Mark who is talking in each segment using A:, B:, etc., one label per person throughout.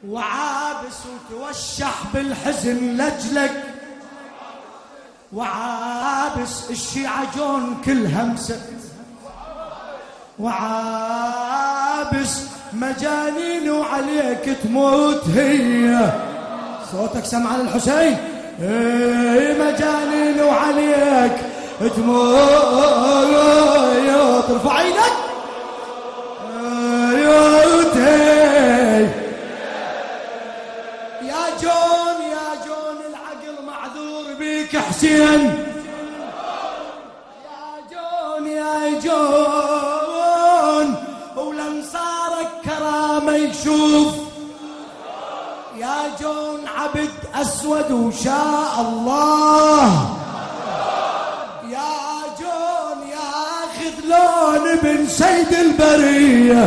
A: وعابس وتوشح بالحزن لجلك، وعابس الشيعة جون كل همسة، وعابس مجانين وعليك تموت هي. صوتك سمع للحسين. مجانين وعليك تموت. ارفع ايدك. يا جون يا جون العقل معذور بيك حسين. يا جون يا جون ولن صارك كرامة يشوف. يا جون عبد أسود وشاء الله. يا جون ياخذ لون ابن سيد البرية،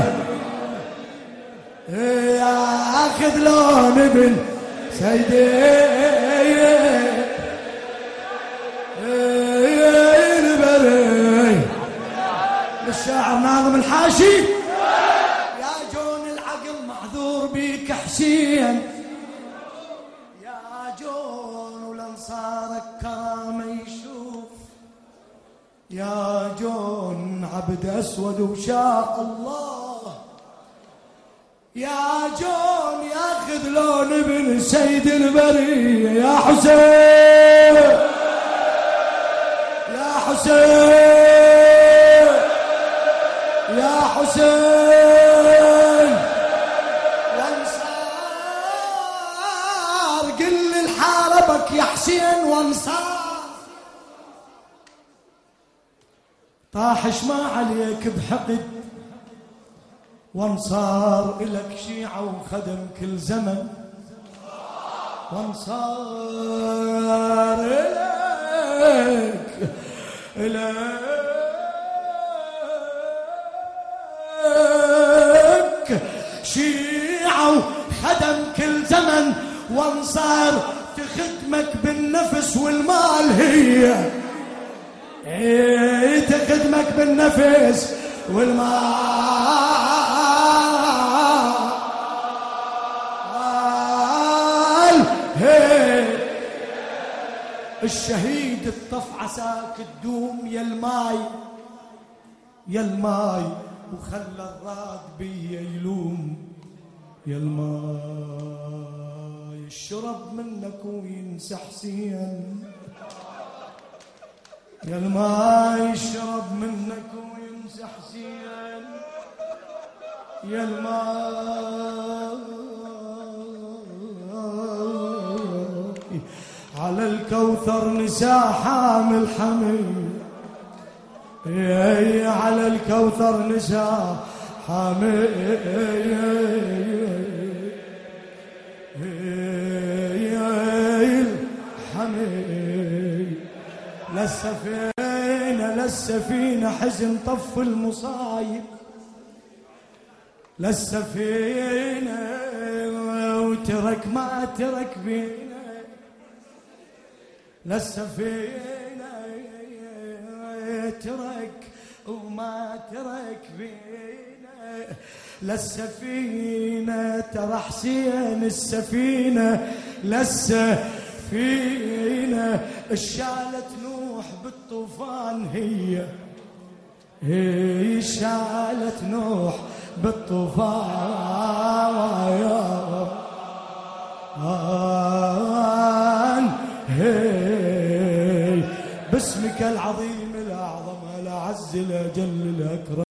A: ياخذ لون ابن سيد البرية. للشاعر ناظم الحاشي. يا جون العقل معذور بيك حسين. يا جون ولن صارك كرامة يشوف. يا جون عبد أسود وشاء الله. يا جون ياخذ لون ابن سيد البرية. يا حسين يا حسين يا حسين وانصار. قل لي حاربك يا حسين وانصار. طاحش ما عليك بحقد وانصار. إلك شيعة وخدم كل زمن وانصار. إلك شيعة وخدم كل زمن وانصار. تخدمك بالنفس والمال هي، تخدمك بالنفس والمال هي. الشهيد الطف عساك تدوم يا الماي يا الماي، وخلى الراد بيا يلوم يا الماي. الشرب منك وينسى حسين يا الماي. الشرب منك وينسى حسين يا الماي. على الكوثر نساء حامل حمل. على الكوثر نساء حامل حمل. للسفينة للسفينة حزن طف المصايب. للسفينة وترك ما ترك بينا. للسفينة ترك وما ترك بينا. للسفينة ترى حسين السفينة. للسفينة شالت نوح بالطوفان هي شالت نوح بالطوفان هي. باسمك العظيم الأعظم الأعز الأجل الأكرم.